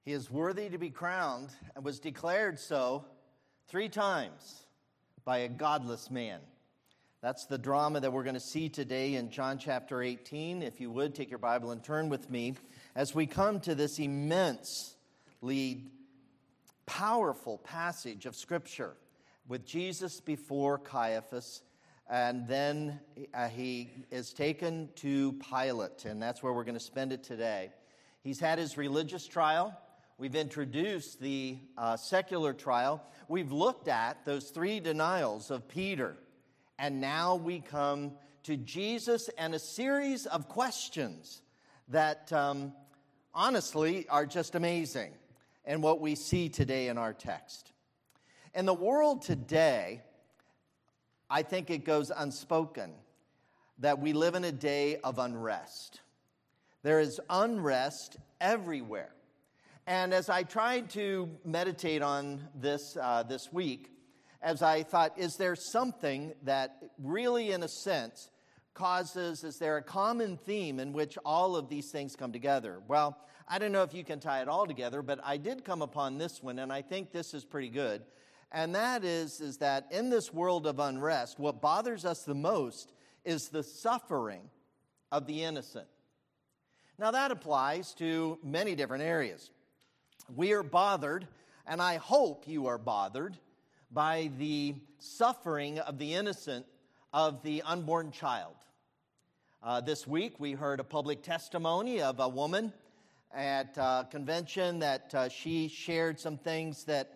He is worthy to be crowned and was declared so 3 times by a godless man. That's the drama that we're going to see today in John chapter 18. If you would, take your Bible and turn with me as we come to this immensely powerful passage of Scripture with Jesus before Caiaphas, and then he is taken to Pilate, and that's where we're going to spend it today. He's had his religious trial. We've introduced the secular trial. We've looked at those 3 denials of Peter. And now we come to Jesus and a series of questions that honestly are just amazing and what we see today in our text. In the world today, I think it goes unspoken that we live in a day of unrest. There is unrest everywhere. And as I tried to meditate on this this week, as I thought, is there something that really, in a sense, is there a common theme in which all of these things come together? Well, I don't know if you can tie it all together, but I did come upon this one, and I think this is pretty good. And that is that in this world of unrest, what bothers us the most is the suffering of the innocent. Now, that applies to many different areas. We are bothered, and I hope you are bothered, by the suffering of the innocent, of the unborn child. This week, we heard a public testimony of a woman at a convention that she shared some things that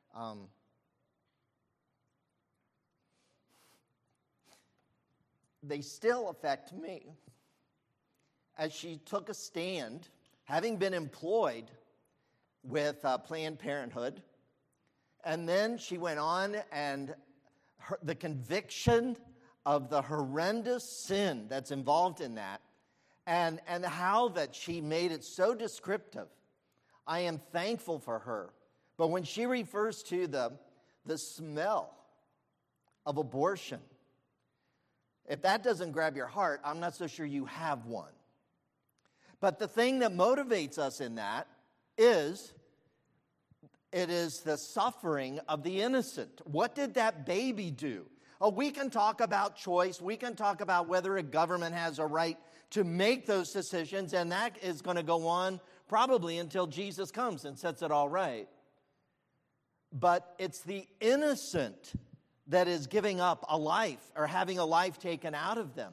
they still affect me. As she took a stand, having been employed with Planned Parenthood, and then she went on, and the conviction of the horrendous sin that's involved in that, and how that she made it so descriptive. I am thankful for her. But when she refers to the smell of abortion, if that doesn't grab your heart, I'm not so sure you have one. But the thing that motivates us in that is the suffering of the innocent. What did that baby do? Oh, we can talk about choice. We can talk about whether a government has a right to make those decisions, and that is going to go on probably until Jesus comes and sets it all right. But it's the innocent that is giving up a life or having a life taken out of them.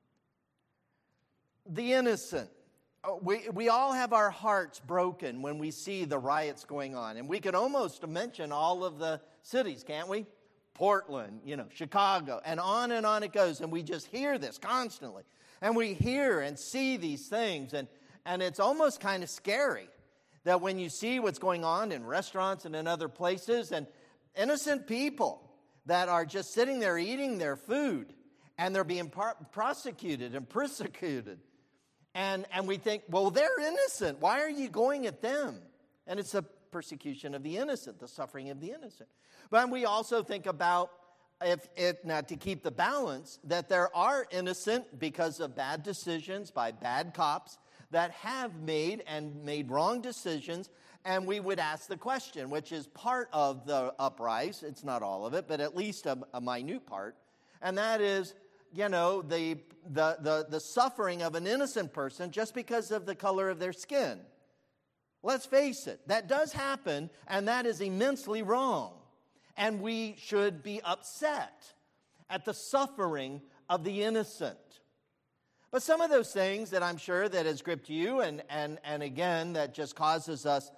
The innocent. We all have our hearts broken when we see the riots going on. And we could almost mention all of the cities, can't we? Portland, Chicago, and on it goes. And we just hear this constantly. And we hear and see these things. And it's almost kind of scary that when you see what's going on in restaurants and in other places, and innocent people that are just sitting there eating their food, and they're being prosecuted and persecuted. And we think, well, they're innocent. Why are you going at them? And it's a persecution of the innocent, the suffering of the innocent. But we also think about, not to keep the balance, that there are innocent because of bad decisions by bad cops that have made wrong decisions. And we would ask the question, which is part of the uprising. It's not all of it, but at least a minute part. And that is, the suffering of an innocent person just because of the color of their skin. Let's face it, that does happen, and that is immensely wrong. And we should be upset at the suffering of the innocent. But some of those things that I'm sure that has gripped you, and again, that just causes us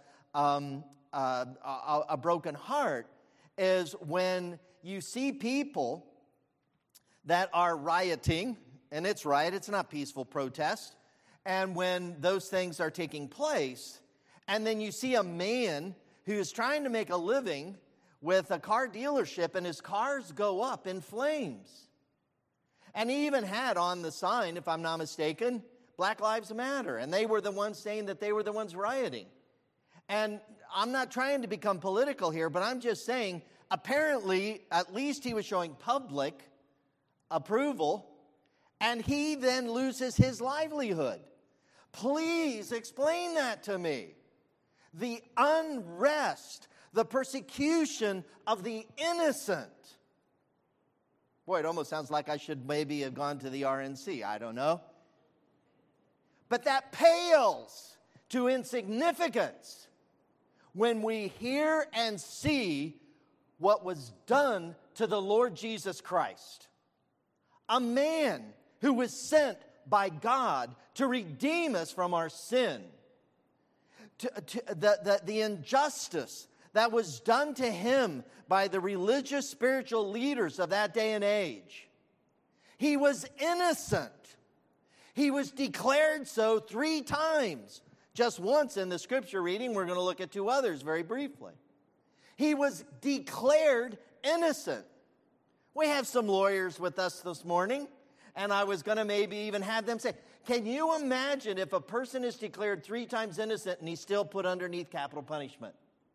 a broken heart, is when you see people that are rioting, and it's riot, it's not peaceful protest, and when those things are taking place, and then you see a man who is trying to make a living with a car dealership, and his cars go up in flames. And he even had on the sign, if I'm not mistaken, Black Lives Matter, and they were the ones saying that they were the ones rioting. And I'm not trying to become political here, but I'm just saying, apparently, at least he was showing public approval, and he then loses his livelihood. Please explain that to me. the unrest, the persecution of the innocent. Boy, it almost sounds like I should maybe have gone to the RNC. I don't know. But that pales to insignificance when we hear and see what was done to the Lord Jesus Christ. A man who was sent by God to redeem us from our sin. The injustice that was done to him by the religious spiritual leaders of that day and age. He was innocent. He was declared so 3 times. Just once in the scripture reading, we're going to look at 2 others very briefly. He was declared innocent. We have some lawyers with us this morning, and I was going to maybe even have them say, can you imagine if a person is declared 3 times innocent and he's still put underneath capital punishment?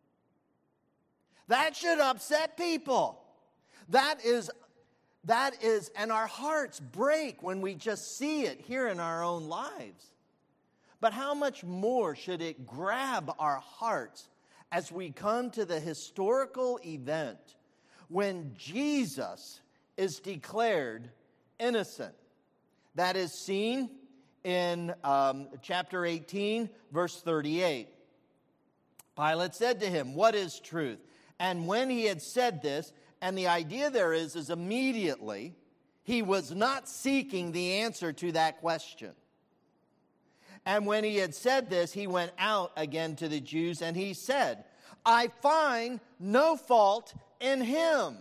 That should upset people. That is, and our hearts break when we just see it here in our own lives. But how much more should it grab our hearts as we come to the historical event when Jesus is declared innocent? That is seen in chapter 18, verse 38. Pilate said to him, "What is truth?" And when he had said this, and the idea there is immediately, he was not seeking the answer to that question. And when he had said this, he went out again to the Jews, and he said, "I find no fault in him."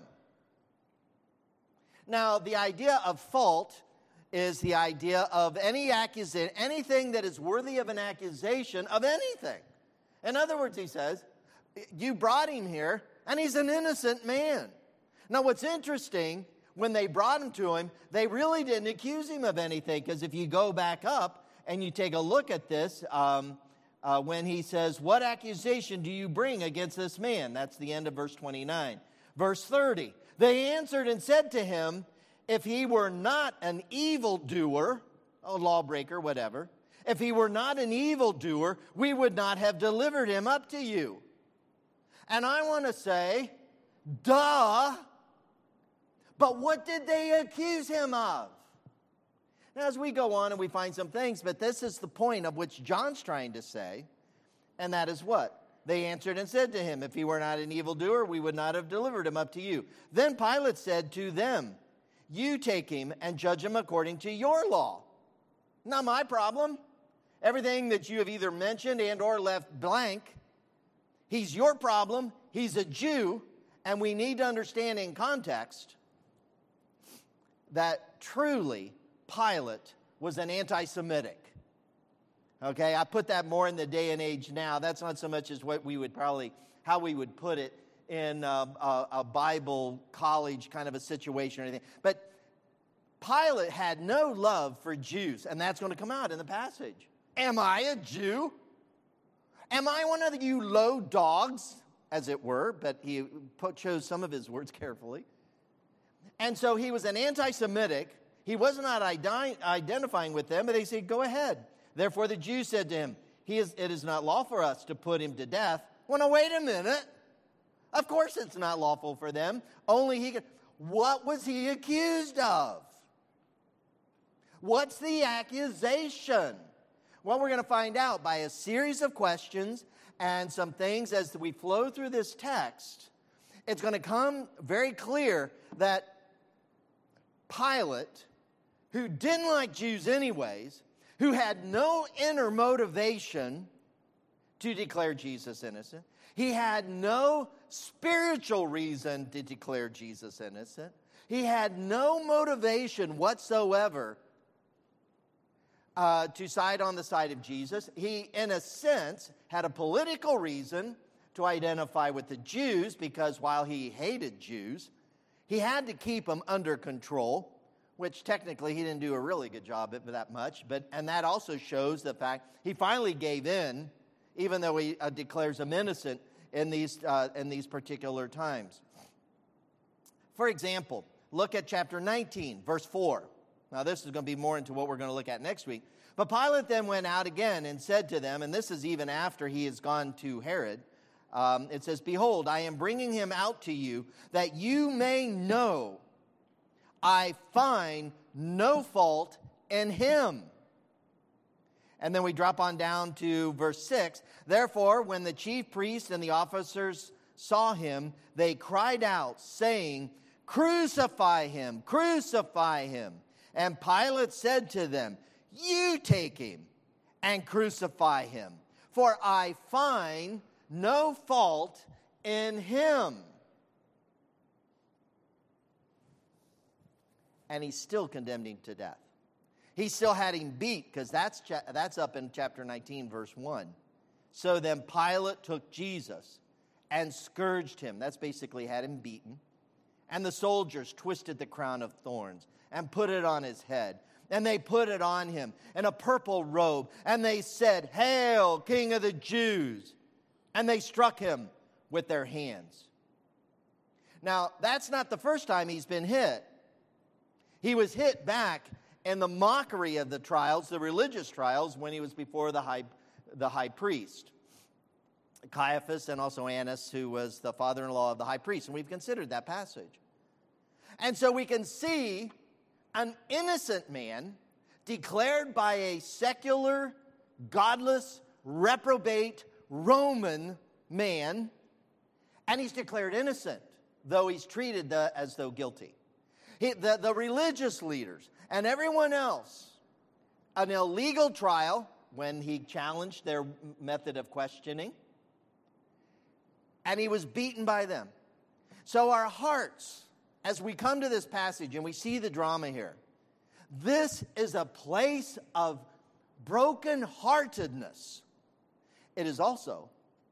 Now, the idea of fault is the idea of any accusation, anything that is worthy of an accusation of anything. In other words, he says, you brought him here, and he's an innocent man. Now, what's interesting, when they brought him to him, they really didn't accuse him of anything, because if you go back up and you take a look at this, when he says, "What accusation do you bring against this man?" That's the end of verse 29. Verse 30, they answered and said to him, "If he were not an evildoer," a lawbreaker, whatever, "if he were not an evildoer, we would not have delivered him up to you." And I want to say, duh, but what did they accuse him of? Now, as we go on and we find some things, but this is the point of which John's trying to say, and that is what? They answered and said to him, "If he were not an evildoer, we would not have delivered him up to you." Then Pilate said to them, "You take him and judge him according to your law." Not my problem. Everything that you have either mentioned and or left blank, he's your problem. He's a Jew, and we need to understand in context that truly Pilate was an anti-Semitic. Okay, I put that more in the day and age now. That's not so much as what we would probably, how we would put it in a Bible college kind of a situation or anything. But Pilate had no love for Jews, and that's going to come out in the passage. Am I a Jew? Am I one of you low dogs, as it were? But he chose some of his words carefully. And so he was an anti-Semitic. He was not identifying with them, but they said, "Go ahead." Therefore the Jews said to him, it is not lawful for us to put him to death. Well, now, wait a minute. Of course it's not lawful for them. Only he could. What was he accused of? What's the accusation? Well, we're going to find out by a series of questions and some things as we flow through this text. It's going to come very clear that Pilate, who didn't like Jews anyways, who had no inner motivation to declare Jesus innocent, he had no spiritual reason to declare Jesus innocent, he had no motivation whatsoever to side on the side of Jesus. He, in a sense, had a political reason to identify with the Jews, because while he hated Jews, he had to keep them under control, which technically he didn't do a really good job at that much. And that also shows the fact he finally gave in, even though he declares him innocent in these particular times. For example, look at chapter 19, verse 4. Now, this is going to be more into what we're going to look at next week. But Pilate then went out again and said to them, and this is even after he has gone to Herod, it says, "Behold, I am bringing him out to you, that you may know I find no fault in him." And then we drop on down to verse 6. "Therefore, when the chief priests and the officers saw him, they cried out, saying, 'Crucify him, crucify him.' And Pilate said to them, 'You take him and crucify him, for I find no fault in him.'" And he still condemned him to death. He still had him beat, because that's up in chapter 19, verse 1. "So then Pilate took Jesus and scourged him." That's basically had him beaten. "And the soldiers twisted the crown of thorns and put it on his head. And they put it on him in a purple robe. And they said, 'Hail, King of the Jews!' And they struck him with their hands." Now, that's not the first time he's been hit. He was hit back in the mockery of the trials, the religious trials, when he was before the high priest, Caiaphas, and also Annas, who was the father-in-law of the high priest. And we've considered that passage. And so we can see an innocent man declared by a secular, godless, reprobate Roman man, and he's declared innocent, though he's treated as though guilty. The religious leaders and everyone else, an illegal trial when he challenged their method of questioning, and he was beaten by them. So our hearts, as we come to this passage and we see the drama here, this is a place of brokenheartedness. It is also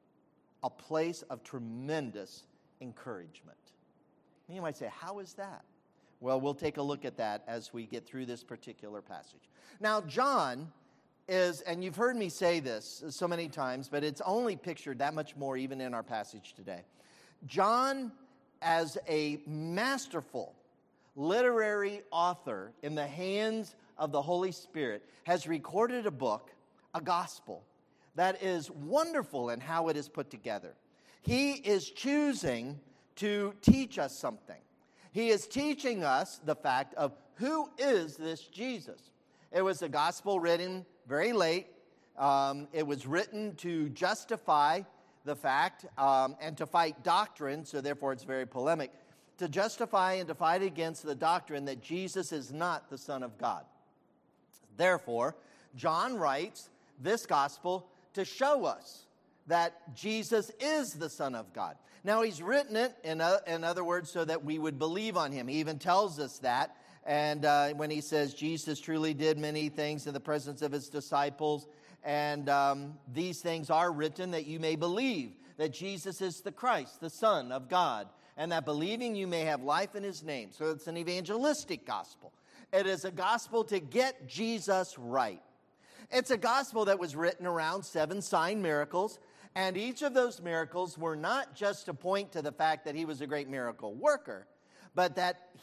a place of tremendous encouragement. And you might say, how is that? Well, we'll take a look at that as we get through this particular passage. Now, John is, and you've heard me say this so many times, but it's only pictured that much more even in our passage today. John, as a masterful literary author in the hands of the Holy Spirit, has recorded a book, a gospel, that is wonderful in how it is put together. He is choosing to teach us something. He is teaching us the fact of who is this Jesus. It was a gospel written very late. It was written to justify the fact and to fight doctrine, so therefore it's very polemic, to justify and to fight against the doctrine that Jesus is not the Son of God. Therefore, John writes this gospel to show us that Jesus is the Son of God. Now, he's written it, in other words, so that we would believe on him. He even tells us that. And when he says Jesus truly did many things in the presence of his disciples, and these things are written that you may believe that Jesus is the Christ, the Son of God, and that believing you may have life in his name. So it's an evangelistic gospel. It is a gospel to get Jesus right. It's a gospel that was written around 7 sign miracles, and each of those miracles were not just to point to the fact that he was a great miracle worker, but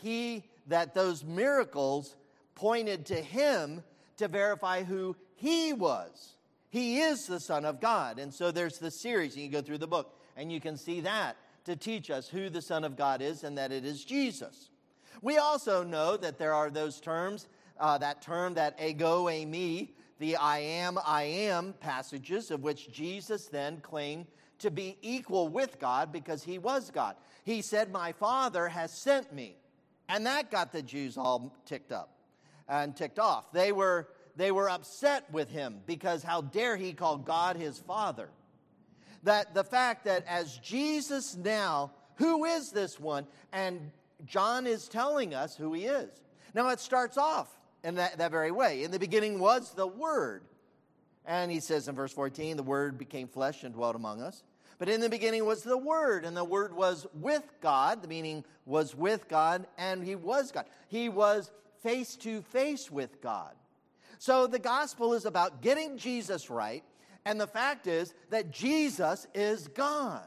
that those miracles pointed to him to verify who he was. He is the Son of God. And so there's this series, and you go through the book, and you can see that to teach us who the Son of God is and that it is Jesus. We also know that there are those terms, that ego, eimi, the I am passages of which Jesus then claimed to be equal with God because he was God. He said, "My Father has sent me." And that got the Jews all ticked up and ticked off. They were upset with him because how dare he call God his Father? That the fact that as Jesus now, who is this one? And John is telling us who he is. Now it starts off in that very way. In the beginning was the Word. And he says in verse 14, the Word became flesh and dwelt among us. But in the beginning was the Word, and the Word was with God, the meaning was with God, and he was God. He was face to face with God. So the gospel is about getting Jesus right, and the fact is that Jesus is God.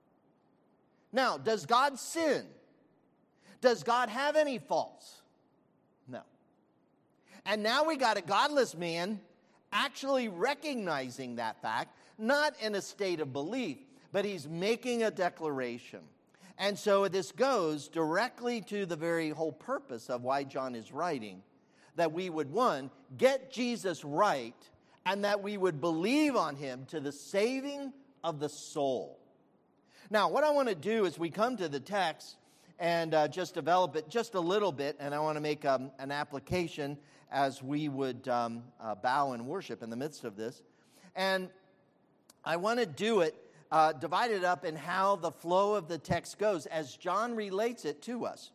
Now, does God sin? Does God have any faults? No. And now we got a godless man actually recognizing that fact, not in a state of belief, but he's making a declaration. And so this goes directly to the very whole purpose of why John is writing, that we would, one, get Jesus right, and that we would believe on him to the saving of the soul. Now, what I want to do is we come to the text and just develop it just a little bit, and I want to make an application as we would bow and worship in the midst of this. And I want to do it, divide it up in how the flow of the text goes as John relates it to us.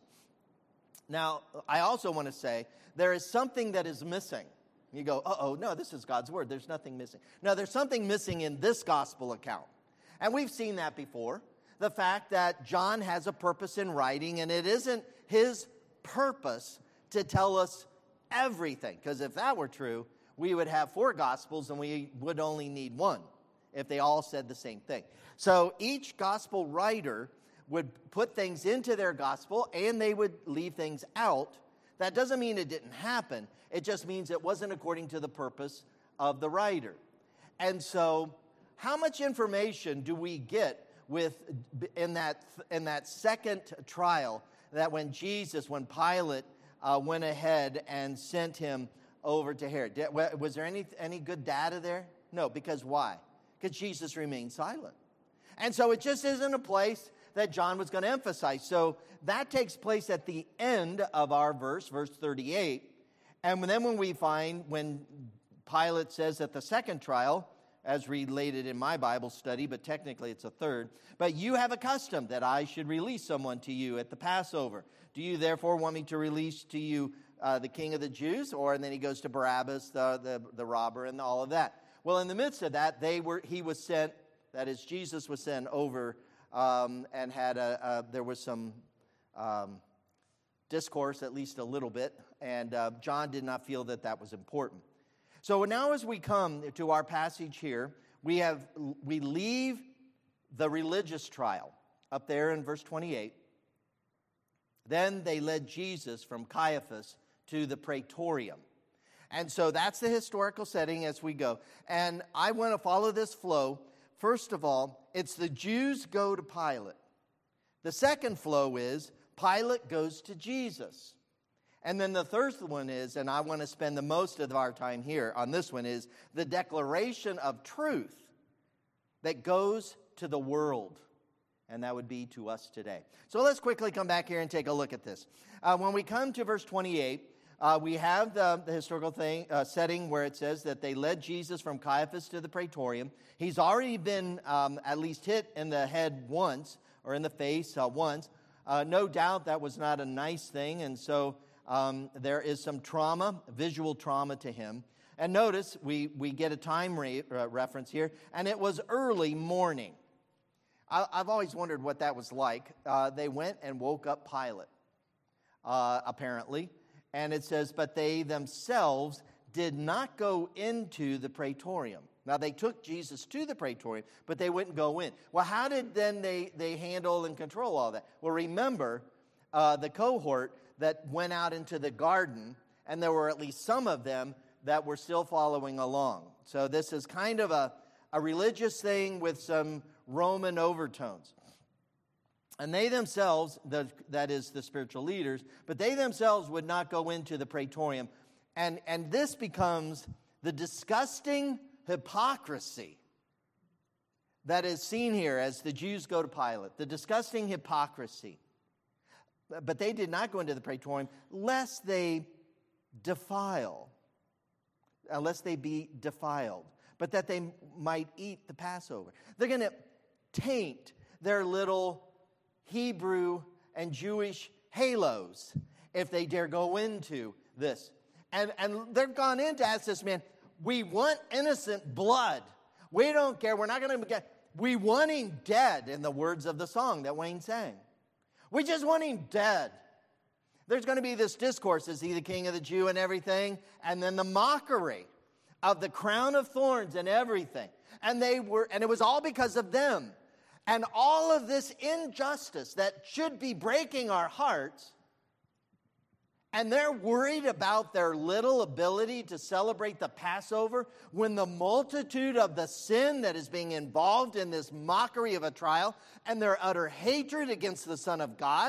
Now, I also want to say there is something that is missing. You go, no, this is God's word. There's nothing missing. No, there's something missing in this gospel account. And we've seen that before. The fact that John has a purpose in writing, and it isn't his purpose to tell us everything. Because if that were true, we would have 4 gospels and we would only need 1 if they all said the same thing. So each gospel writer would put things into their gospel and they would leave things out. That doesn't mean it didn't happen. It just means it wasn't according to the purpose of the writer. And so how much information do we get in that second trial, that when Pilate went ahead and sent him over to Herod? Was there any good data there? No, because why? Because Jesus remained silent. And so it just isn't a place that John was going to emphasize. So that takes place at the end of our verse 38. And then when Pilate says at the second trial, as related in my Bible study, but technically it's a third, but you have a custom that I should release someone to you at the Passover. Do you therefore want me to release to you the king of the Jews? And then he goes to Barabbas, the robber, and all of that. Well, in the midst of that, he was sent, that is, Jesus was sent over and had there was some discourse, at least a little bit, and John did not feel that was important. So now as we come to our passage here, we leave the religious trial up there in verse 28. Then they led Jesus from Caiaphas to the praetorium. And so that's the historical setting as we go. And I want to follow this flow. First of all, it's the Jews go to Pilate. The second flow is Pilate goes to Jesus. And then the third one is, and I want to spend the most of our time here on this one, is the declaration of truth that goes to the world. And that would be to us today. So let's quickly come back here and take a look at this. When we come to verse 28, we have the historical setting where it says that they led Jesus from Caiaphas to the praetorium. He's already been at least hit in the head once, or in the face once. No doubt that was not a nice thing, and so there is some trauma, visual trauma to him. And notice, we get a time reference here, and it was early morning. I've always wondered what that was like. They went and woke up Pilate, apparently. And it says, but they themselves did not go into the praetorium. Now, they took Jesus to the praetorium, but they wouldn't go in. Well, how did then they handle and control all that? Well, remember the cohort that went out into the garden, and there were at least some of them that were still following along. So this is kind of a religious thing with some Roman overtones. And they themselves, that is the spiritual leaders, but they themselves would not go into the praetorium. And this becomes the disgusting hypocrisy that is seen here as the Jews go to Pilate. The disgusting hypocrisy. But they did not go into the praetorium lest they be defiled, but that they might eat the Passover. They're going to taint their little Hebrew and Jewish halos if they dare go into this. And they've gone in to ask this man, we want innocent blood. We don't care. We're not going to get. We want him dead, in the words of the song that Wayne sang. We just want him dead. There's going to be this discourse, is he the king of the Jew and everything? And then the mockery of the crown of thorns and everything. And it was all because of them. And all of this injustice that should be breaking our hearts, And they're worried about their little ability to celebrate the Passover when the multitude of the sin that is being involved in this mockery of a trial and their utter hatred against the Son of God.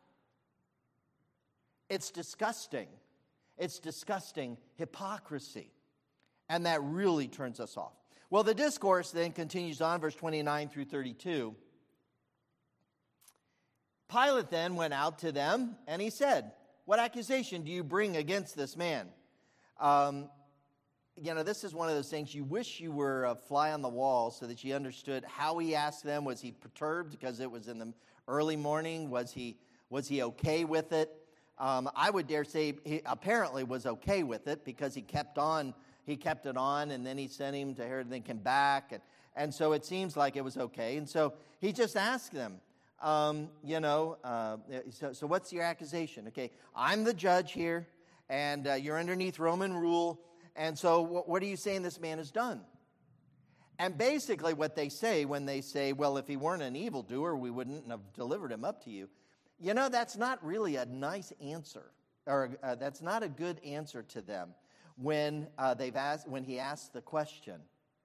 It's disgusting. It's disgusting hypocrisy. And that really turns us off. Well, the discourse then continues on, verse 29 through 32. Pilate then went out to them, and he said, "What accusation do you bring against this man?" This is one of those things you wish you were a fly on the wall so that you understood how he asked them. Was he perturbed because it was in the early morning? Was he okay with it? I would dare say he apparently was okay with it because he kept it on, and then he sent him to Herod, and then came back, and so it seems like it was okay. And so he just asked them, so what's your accusation? Okay, I'm the judge here, and you're underneath Roman rule, and so what are you saying this man has done? And basically what they say when they say, well, if he weren't an evildoer, we wouldn't have delivered him up to you. That's not really a nice answer, or that's not a good answer to them when he asks the question.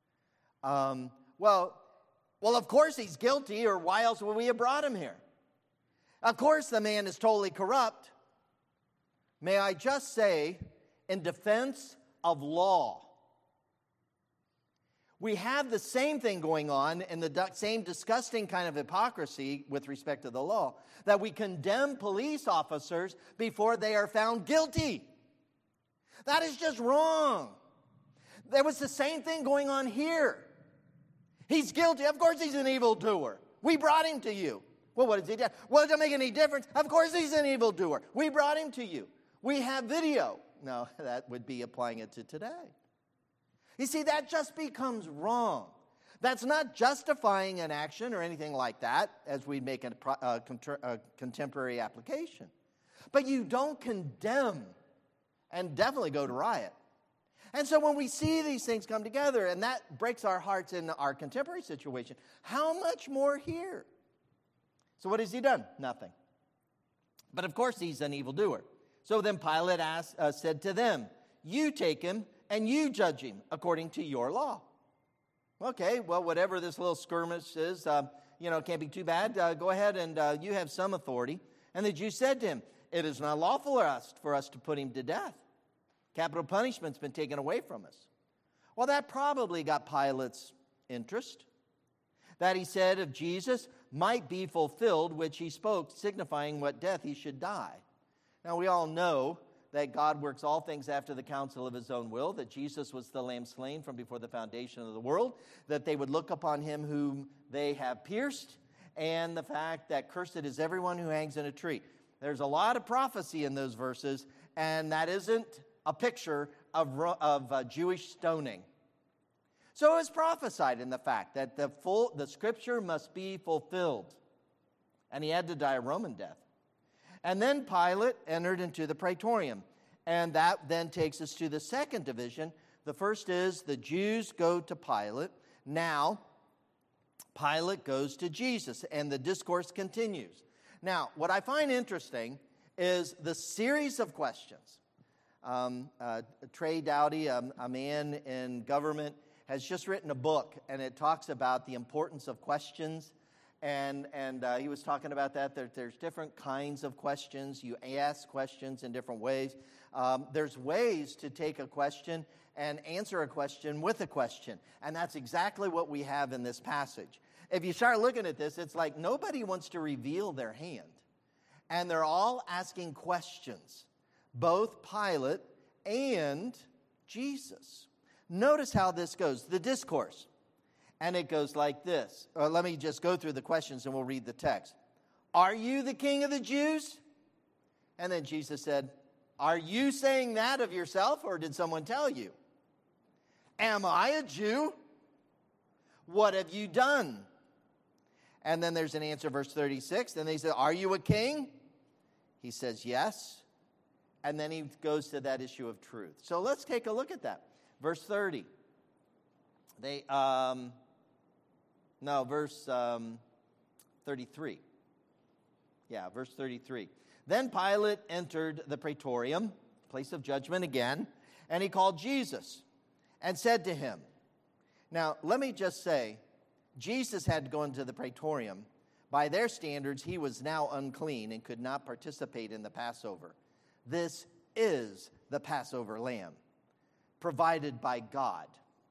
Well, of course he's guilty, or why else would we have brought him here? Of course the man is totally corrupt. May I just say, in defense of law, we have the same thing going on in the same disgusting kind of hypocrisy with respect to the law, that we condemn police officers before they are found guilty. That is just wrong. There was the same thing going on here. He's guilty. Of course he's an evildoer. We brought him to you. Well, what does he do? Well, it doesn't make any difference. Of course he's an evildoer. We brought him to you. We have video. No, that would be applying it to today. You see, that just becomes wrong. That's not justifying an action or anything like that as we make a contemporary application. But you don't condemn and definitely go to riot. And so when we see these things come together, and that breaks our hearts in our contemporary situation, how much more here? So what has he done? Nothing. But of course he's an evildoer. So then Pilate said to them, "You take him and you judge him according to your law." Okay, well, whatever this little skirmish is, can't be too bad. Go ahead and you have some authority. And the Jews said to him, "It is not lawful for us to put him to death. Capital punishment's been taken away from us." Well, that probably got Pilate's interest. That he said of Jesus might be fulfilled, which he spoke, signifying what death he should die. Now, we all know that God works all things after the counsel of his own will, that Jesus was the lamb slain from before the foundation of the world, that they would look upon him whom they have pierced, and the fact that cursed is everyone who hangs in a tree. There's a lot of prophecy in those verses, and that isn't a picture of Jewish stoning. So it was prophesied in the fact that the scripture must be fulfilled. And he had to die a Roman death. And then Pilate entered into the praetorium. And that then takes us to the second division. The first is the Jews go to Pilate. Now, Pilate goes to Jesus, and the discourse continues. Now, what I find interesting is the series of questions. Trey Dowdy, a man in government, has just written a book, and it talks about the importance of questions. And he was talking about that. There's different kinds of questions. You ask questions in different ways. There's ways to take a question and answer a question with a question. And that's exactly what we have in this passage. If you start looking at this, it's like nobody wants to reveal their hand. And they're all asking questions, both Pilate and Jesus. Notice how this goes, the discourse. And it goes like this. Let me just go through the questions and we'll read the text. "Are you the king of the Jews?" And then Jesus said, "Are you saying that of yourself, or did someone tell you? Am I a Jew? What have you done?" And then there's an answer, verse 36. Then they said, "Are you a king?" He says, "Yes." And then he goes to that issue of truth. So let's take a look at that. Verse 30. Verse 33. Yeah, verse 33. Then Pilate entered the praetorium, place of judgment again, and he called Jesus and said to him, now, let me just say, Jesus had to go into the praetorium. By their standards, he was now unclean and could not participate in the Passover. This is the Passover lamb provided by God.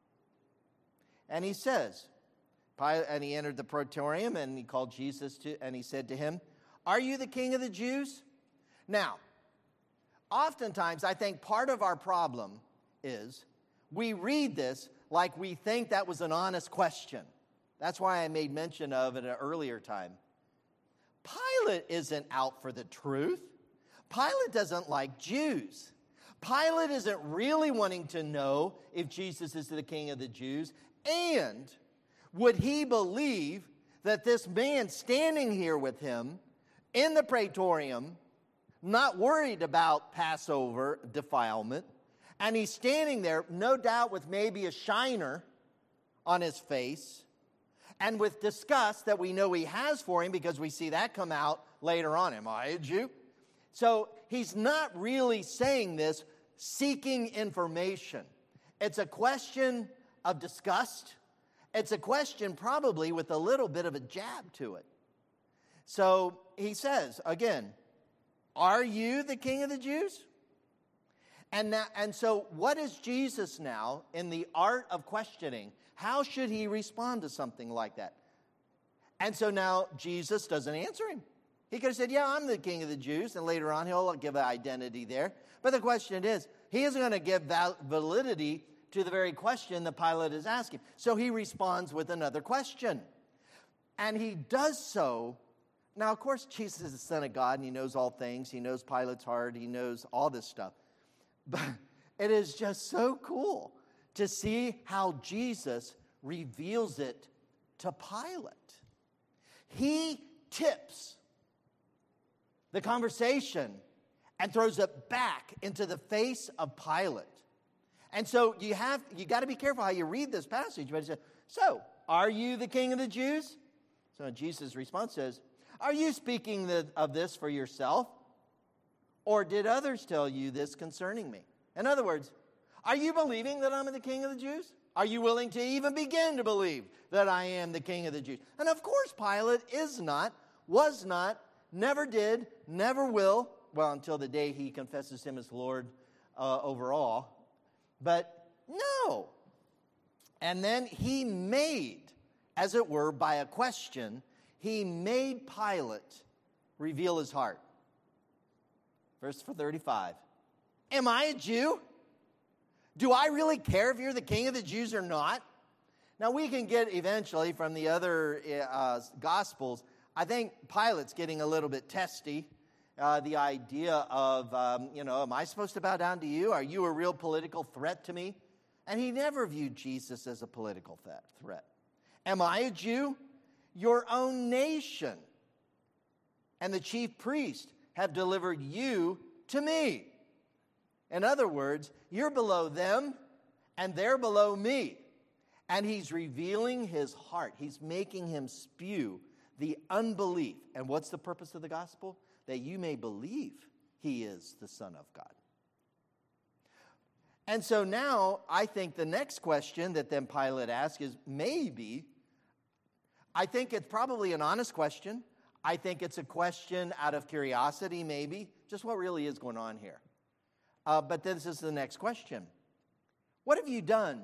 And he says, and he entered the praetorium and he called Jesus and he said to him, are you the king of the Jews? Now, oftentimes I think part of our problem is we read this like we think that was an honest question. That's why I made mention of it at an earlier time. Pilate isn't out for the truth. Pilate doesn't like Jews. Pilate isn't really wanting to know if Jesus is the king of the Jews. And would he believe that this man standing here with him in the praetorium, not worried about Passover defilement, and he's standing there, no doubt with maybe a shiner on his face, and with disgust that we know he has for him because we see that come out later on. Am I a Jew? So he's not really saying this seeking information. It's a question of disgust. It's a question probably with a little bit of a jab to it. So he says, again, are you the king of the Jews? And so what is Jesus now in the art of questioning? How should he respond to something like that? And so now Jesus doesn't answer him. He could have said, yeah, I'm the king of the Jews. And later on, he'll give an identity there. But the question is, he isn't going to give validity to the very question that Pilate is asking. So he responds with another question. And he does so. Now, of course, Jesus is the Son of God, and he knows all things. He knows Pilate's heart. He knows all this stuff. But it is just so cool to see how Jesus reveals it to Pilate. He tips the conversation and throws it back into the face of Pilate. And so you got to be careful how you read this passage. But he says, so, are you the king of the Jews? So Jesus' response says, are you speaking of this for yourself? Or did others tell you this concerning me? In other words, are you believing that I'm the king of the Jews? Are you willing to even begin to believe that I am the king of the Jews? And of course, Pilate is not, was not, never did, never will, well, until the day he confesses him as Lord over all. But no. And then he made, as it were, by a question, he made Pilate reveal his heart. Verse 35. Am I a Jew? Do I really care if you're the king of the Jews or not? Now, we can get eventually from the other Gospels, I think Pilate's getting a little bit testy. The idea of, am I supposed to bow down to you? Are you a real political threat to me? And he never viewed Jesus as a political threat. Am I a Jew? Your own nation and the chief priest have delivered you to me. In other words, you're below them and they're below me. And he's revealing his heart. He's making him spew the unbelief. And what's the purpose of the gospel? That you may believe he is the Son of God. And so now I think the next question that then Pilate asks is I think it's probably an honest question. I think it's a question out of curiosity, maybe. Just what really is going on here? But this is the next question. What have you done?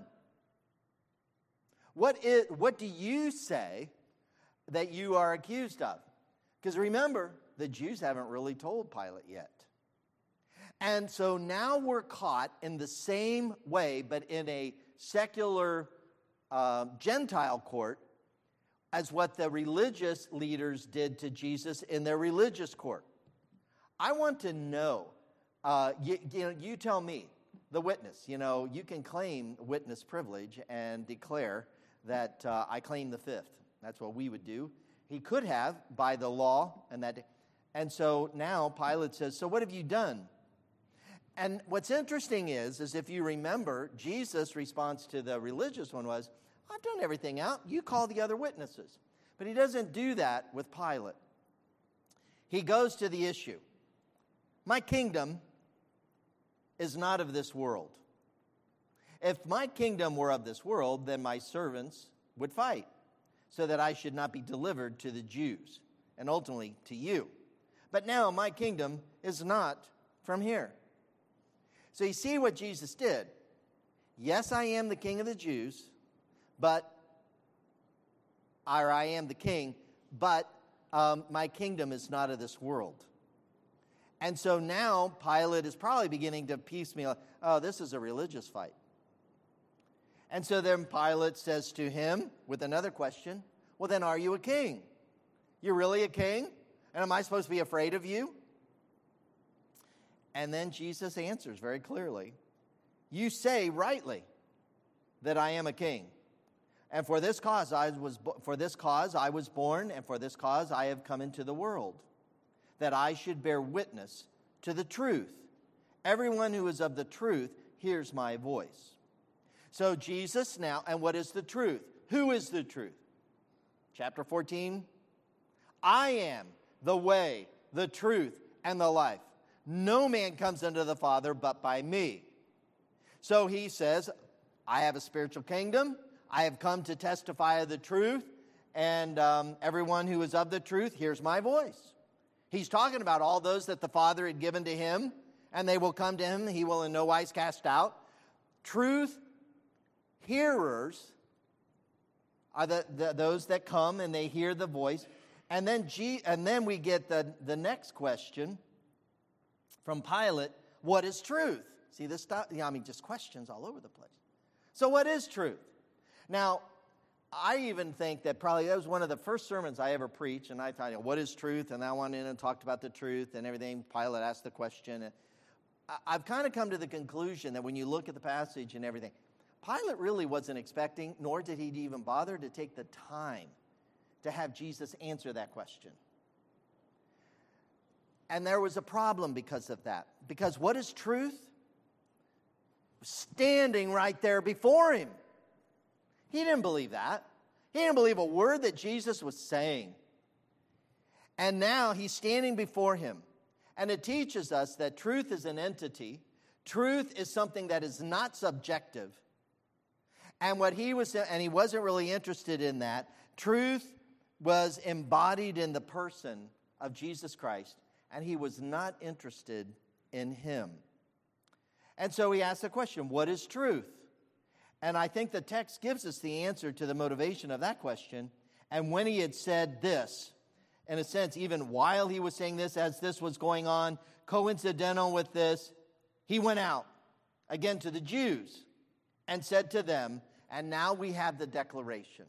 What do you say that you are accused of? Because remember, the Jews haven't really told Pilate yet. And so now we're caught in the same way, but in a secular Gentile court, as what the religious leaders did to Jesus in their religious court. I want to know, you tell me, the witness, you can claim witness privilege and declare that I claim the fifth. That's what we would do. He could have by the law and so now Pilate says, so what have you done? And what's interesting is if you remember, Jesus' response to the religious one was, I've done everything out. You call the other witnesses. But he doesn't do that with Pilate. He goes to the issue. My kingdom is not of this world. If my kingdom were of this world, then my servants would fight, so that I should not be delivered to the Jews, and ultimately to you. But now my kingdom is not from here. So you see what Jesus did. Yes, I am the king of the Jews, I am the king, but my kingdom is not of this world. And so now Pilate is probably beginning to piecemeal, this is a religious fight. And so then Pilate says to him with another question, well, then are you a king? You're really a king? And am I supposed to be afraid of you? And then Jesus answers very clearly, you say rightly that I am a king. And for this cause I was born, and for this cause I have come into the world, that I should bear witness to the truth. Everyone who is of the truth hears my voice. So Jesus now, and what is the truth? Who is the truth? Chapter 14, I am the way, the truth, and the life. No man comes unto the Father but by me. So he says, I have a spiritual kingdom. I have come to testify of the truth. And everyone who is of the truth hears my voice. He's talking about all those that the Father had given to him. And they will come to him. He will in no wise cast out. Truth hearers are those that come and they hear the voice. And then we get the next question from Pilate. What is truth? See, this stuff, just questions all over the place. So what is truth? Now, I even think that probably that was one of the first sermons I ever preached, and I thought, what is truth? And I went in and talked about the truth and everything. Pilate asked the question. I've kind of come to the conclusion that when you look at the passage and everything, Pilate really wasn't expecting, nor did he even bother to take the time to have Jesus answer that question. And there was a problem because of that. Because what is truth? Standing right there before him. He didn't believe that. He didn't believe a word that Jesus was saying. And now he's standing before him. And it teaches us that truth is an entity. Truth is something that is not subjective. And he wasn't really interested in that. Truth was embodied in the person of Jesus Christ. And he was not interested in him. And so he asked the question, what is truth? And I think the text gives us the answer to the motivation of that question. And when he had said this, in a sense, even while he was saying this, as this was going on, coincidental with this, he went out again to the Jews and said to them, and now we have the declaration.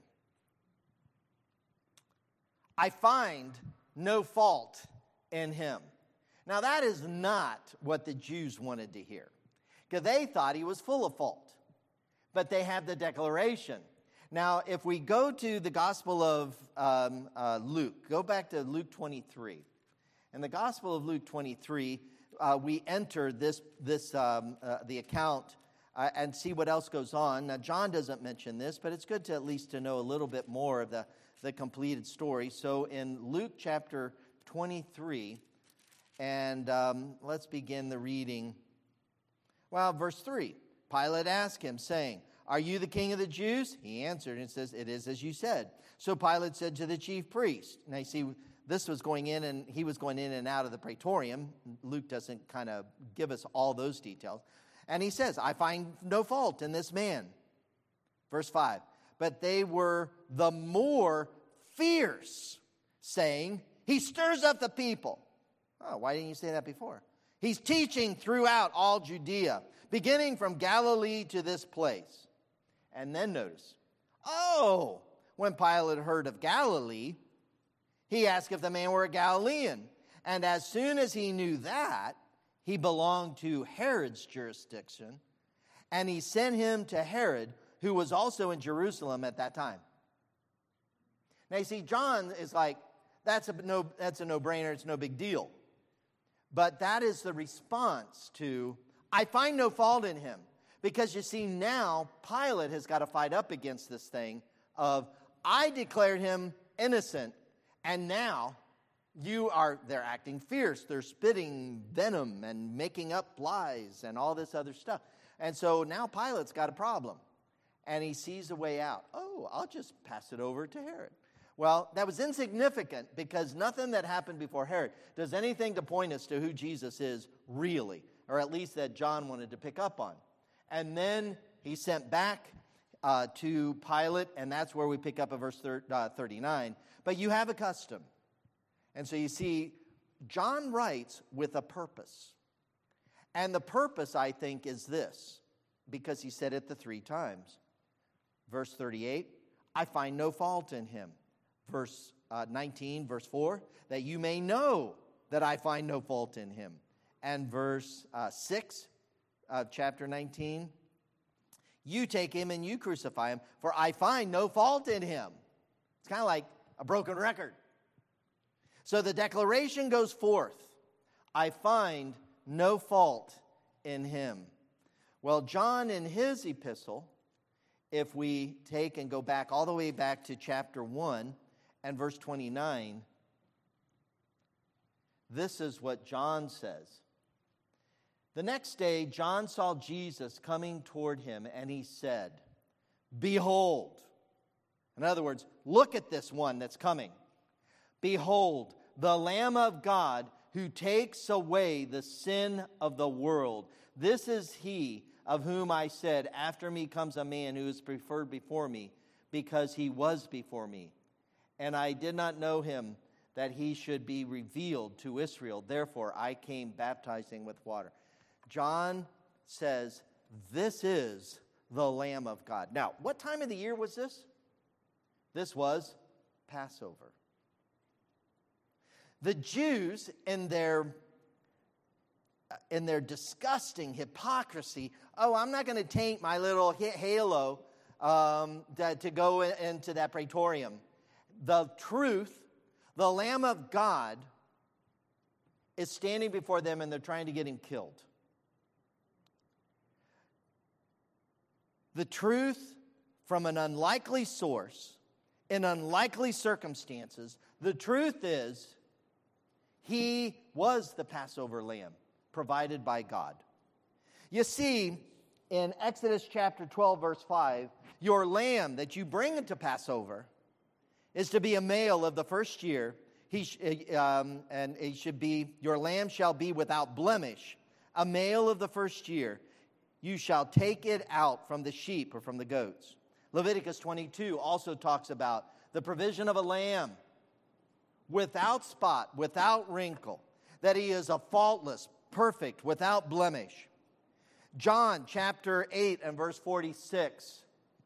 I find no fault in him. Now that is not what the Jews wanted to hear, because they thought he was full of fault. But they have the declaration. Now, if we go to the Gospel of Luke, go back to Luke 23. In the Gospel of Luke 23, we enter the account and see what else goes on. Now, John doesn't mention this, but it's good to at least to know a little bit more of the completed story. So in Luke chapter 23, and let's begin the reading. Well, verse 3. Pilate asked him, saying, are you the king of the Jews? He answered and says, it is as you said. So Pilate said to the chief priest. Now you see, this was going in, and he was going in and out of the praetorium. Luke doesn't kind of give us all those details. And he says, I find no fault in this man. Verse 5. But they were the more fierce, saying, he stirs up the people. Oh, why didn't you say that before? He's teaching throughout all Judea, beginning from Galilee to this place. And then notice, when Pilate heard of Galilee, he asked if the man were a Galilean. And as soon as he knew that, he belonged to Herod's jurisdiction, and he sent him to Herod, who was also in Jerusalem at that time. Now you see, John is like, that's a no-brainer, it's no big deal. But that is the response to, I find no fault in him. Because you see, now Pilate has got to fight up against this thing of, I declared him innocent, and now They're acting fierce. They're spitting venom and making up lies and all this other stuff. And so now Pilate's got a problem. And he sees a way out. Oh, I'll just pass it over to Herod. Well, that was insignificant because nothing that happened before Herod does anything to point us to who Jesus is really, or at least that John wanted to pick up on. And then he's sent back to Pilate, and that's where we pick up at verse 39. But you have a custom. And so you see, John writes with a purpose. And the purpose, I think, is this, because he said it the 3 times. Verse 38, I find no fault in him. Verse 19, verse 4, that you may know that I find no fault in him. And verse 6 of chapter 19, you take him and you crucify him, for I find no fault in him. It's kind of like a broken record. So the declaration goes forth, I find no fault in him. Well, John in his epistle, if we take and go back all the way back to chapter 1 and verse 29, this is what John says. The next day, John saw Jesus coming toward him, and he said, Behold. In other words, look at this one that's coming. Behold, the Lamb of God who takes away the sin of the world. This is he of whom I said, after me comes a man who is preferred before me, because he was before me. And I did not know him, that he should be revealed to Israel. Therefore, I came baptizing with water. John says, this is the Lamb of God. Now, what time of the year was this? This was Passover. The Jews, in their disgusting hypocrisy, I'm not going to taint my little halo to go into that praetorium. The truth, the Lamb of God, is standing before them, and they're trying to get him killed. The truth from an unlikely source, in unlikely circumstances, the truth is, he was the Passover lamb provided by God. You see, in Exodus chapter 12, verse 5, your lamb that you bring into Passover is to be a male of the first year. And he should be, your lamb shall be without blemish, a male of the first year. You shall take it out from the sheep or from the goats. Leviticus 22 also talks about the provision of a lamb without spot, without wrinkle, that he is a faultless, perfect, without blemish. John chapter 8 and verse 46,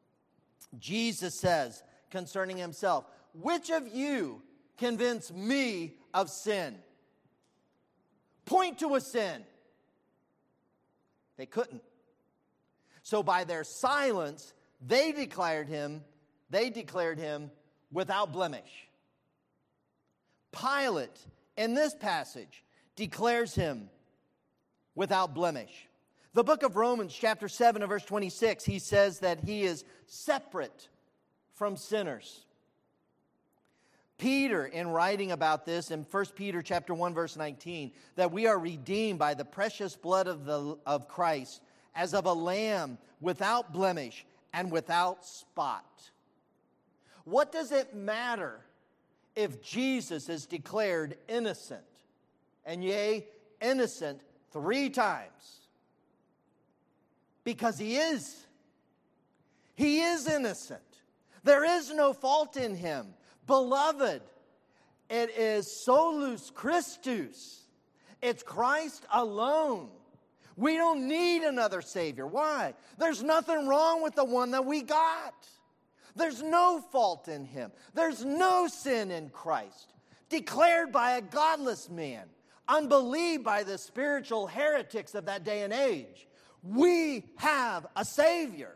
Jesus says concerning himself, which of you convince me of sin? Point to a sin. They couldn't. So by their silence, they declared him without blemish. Pilate, in this passage, declares him without blemish. The book of Romans, chapter 7 and verse 26, he says that he is separate from sinners. Peter, in writing about this in 1 Peter chapter 1, verse 19, that we are redeemed by the precious blood of Christ as of a lamb without blemish and without spot. What does it matter if Jesus is declared innocent, and yea, innocent 3 times? Because he is. He is innocent. There is no fault in him. Beloved, it is solus Christus. It's Christ alone. We don't need another Savior. Why? There's nothing wrong with the one that we got. There's no fault in him. There's no sin in Christ. Declared by a godless man, unbelieved by the spiritual heretics of that day and age. We have a Savior.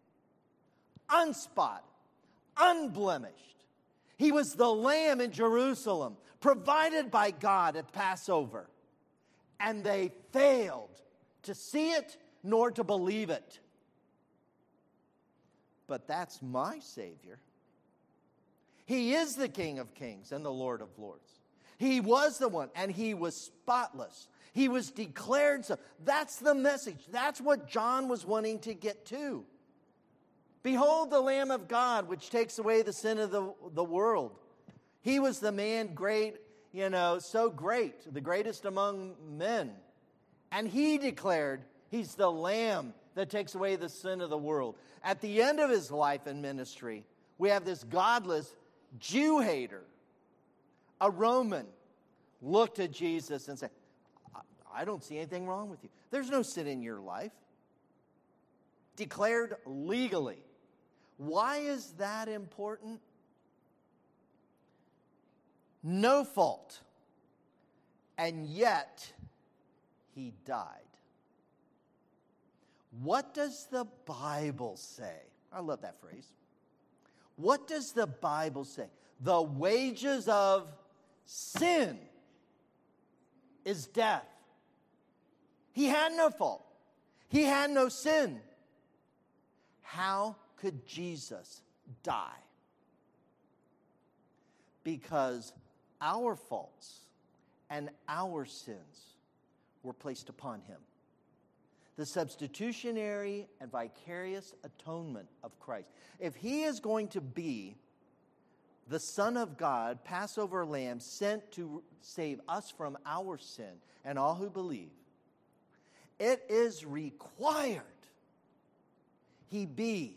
Unspotted, unblemished. He was the lamb in Jerusalem, provided by God at Passover. And they failed to see it nor to believe it. But that's my Savior. He is the King of Kings and the Lord of Lords. He was the one, and he was spotless. He was declared so. That's the message. That's what John was wanting to get to. Behold the Lamb of God, which takes away the sin of the world. He was the man great, so great, the greatest among men. And he declared he's the Lamb that takes away the sin of the world. At the end of his life and ministry, we have this godless Jew hater, a Roman, looked at Jesus and said, I don't see anything wrong with you. There's no sin in your life. Declared legally. Why is that important? No fault. And yet, he died. What does the Bible say? I love that phrase. What does the Bible say? The wages of sin is death. He had no fault. He had no sin. How could Jesus die? Because our faults and our sins were placed upon him. The substitutionary and vicarious atonement of Christ. If he is going to be the Son of God, Passover lamb, sent to save us from our sin and all who believe, it is required he be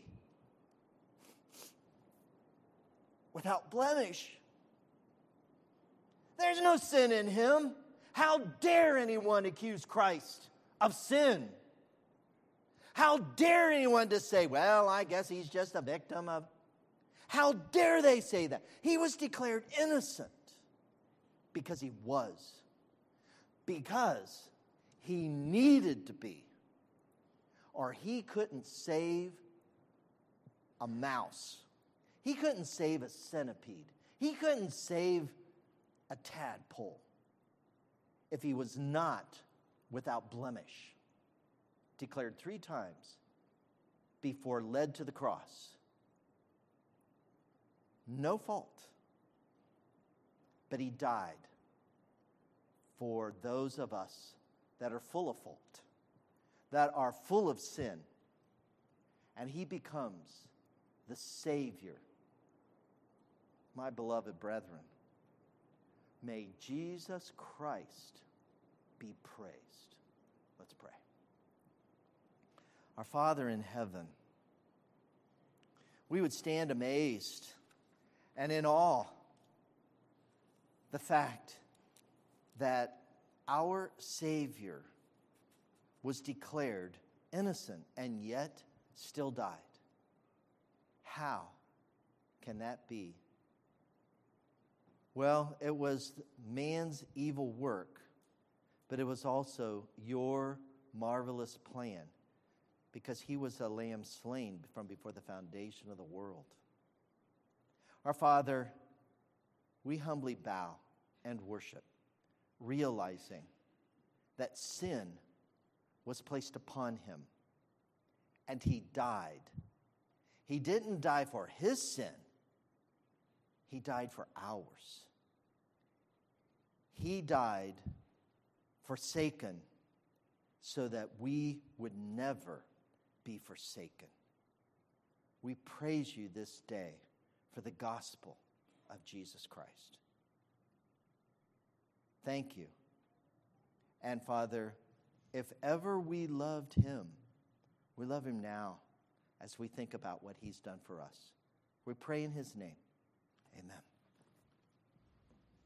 without blemish. There's no sin in him. How dare anyone accuse Christ of sin? How dare anyone to say, well, I guess he's just a victim of... How dare they say that? He was declared innocent because he was. Because he needed to be. Or he couldn't save a mouse. He couldn't save a centipede. He couldn't save a tadpole if he was not without blemish. Declared 3 times before led to the cross. No fault. But he died for those of us that are full of fault, that are full of sin. And he becomes the Savior. My beloved brethren, may Jesus Christ be praised. Let's pray. Our Father in heaven, we would stand amazed and in awe the fact that our Savior was declared innocent and yet still died. How can that be? Well, it was man's evil work, but it was also your marvelous plan, because he was a lamb slain from before the foundation of the world. Our Father, we humbly bow and worship, realizing that sin was placed upon him, and he died. He didn't die for his sin. He died for ours. He died forsaken so that we would never be forsaken. We praise you this day for the gospel of Jesus Christ. Thank you. And Father, if ever we loved him, we love him now as we think about what he's done for us. We pray in his name.